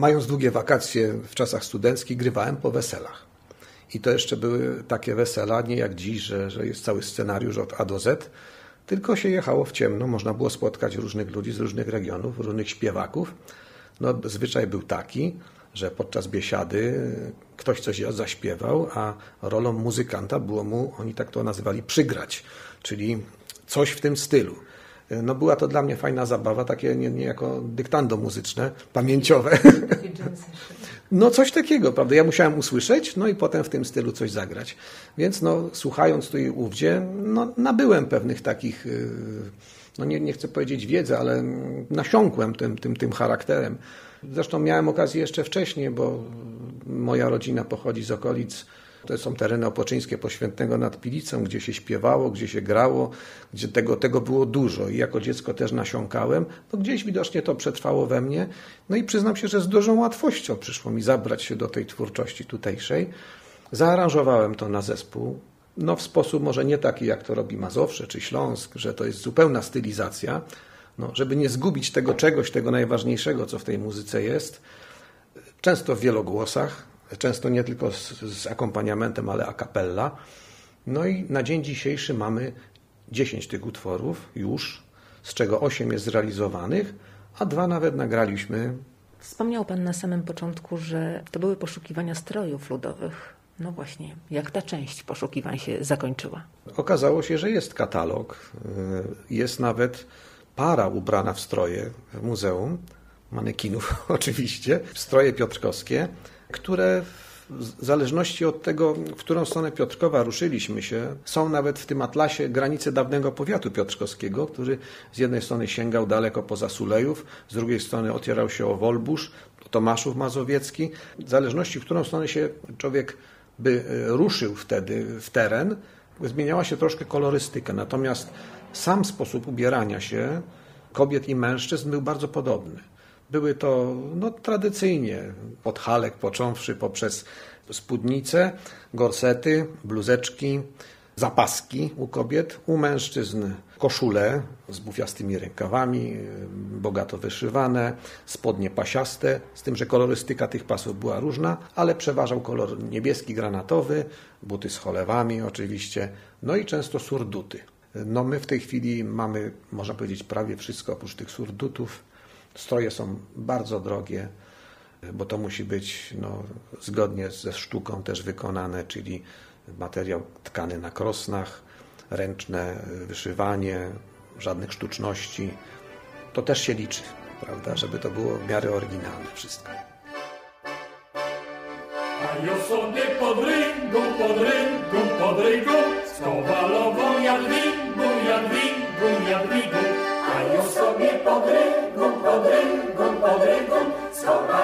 Mając długie wakacje w czasach studenckich, grywałem po weselach. I to jeszcze były takie wesela, nie jak dziś, że jest cały scenariusz od A do Z, tylko się jechało w ciemno, można było spotkać różnych ludzi z różnych regionów, różnych śpiewaków. No, zwyczaj był taki, że podczas biesiady ktoś coś zaśpiewał, a rolą muzykanta było mu, oni tak to nazywali, przygrać, czyli coś w tym stylu. No, była to dla mnie fajna zabawa, takie niejako dyktando muzyczne, pamięciowe. No coś takiego, prawda? Ja musiałem usłyszeć, no i potem w tym stylu coś zagrać. Więc no, słuchając tu i ówdzie, no, nabyłem pewnych takich, no nie chcę powiedzieć wiedzy, ale nasiąkłem tym charakterem. Zresztą miałem okazję jeszcze wcześniej, bo moja rodzina pochodzi z okolic, to są tereny opoczyńskie Poświętnego nad Pilicą, gdzie się śpiewało, gdzie się grało, gdzie tego było dużo i jako dziecko też nasiąkałem. No gdzieś widocznie to przetrwało we mnie. No i przyznam się, że z dużą łatwością przyszło mi zabrać się do tej twórczości tutejszej. Zaaranżowałem to na zespół. No w sposób może nie taki, jak to robi Mazowsze czy Śląsk, że to jest zupełna stylizacja. No, żeby nie zgubić tego czegoś, tego najważniejszego, co w tej muzyce jest. Często w wielogłosach. Często nie tylko z akompaniamentem, ale a cappella. No i na dzień dzisiejszy mamy 10 tych utworów już, z czego 8 jest zrealizowanych, a 2 nawet nagraliśmy. Wspomniał Pan na samym początku, że to były poszukiwania strojów ludowych. No właśnie, jak ta część poszukiwań się zakończyła? Okazało się, że jest katalog, jest nawet para ubrana w stroje w muzeum, manekinów oczywiście, stroje piotrkowskie, które w zależności od tego, w którą stronę Piotrkowa ruszyliśmy się, są nawet w tym atlasie granice dawnego powiatu piotrkowskiego, który z jednej strony sięgał daleko poza Sulejów, z drugiej strony otwierał się o Wolbusz, Tomaszów Mazowiecki. W zależności, w którą stronę się człowiek by ruszył wtedy w teren, zmieniała się troszkę kolorystyka. Natomiast sam sposób ubierania się kobiet i mężczyzn był bardzo podobny. Były to tradycyjnie od halek począwszy poprzez spódnice, gorsety, bluzeczki, zapaski u kobiet, u mężczyzn koszule z bufiastymi rękawami, bogato wyszywane, spodnie pasiaste, z tym, że kolorystyka tych pasów była różna, ale przeważał kolor niebieski, granatowy, buty z cholewami oczywiście, no i często surduty. No my w tej chwili mamy, można powiedzieć, prawie wszystko oprócz tych surdutów. Stroje są bardzo drogie, bo to musi być zgodnie ze sztuką też wykonane, czyli materiał tkany na krosnach, ręczne wyszywanie, żadnych sztuczności. To też się liczy, prawda, żeby to było w miarę oryginalne wszystko. A ja sobie pod rynką, z Kowalową Jadwigą. A ja sobie pod rynką, z Kowalową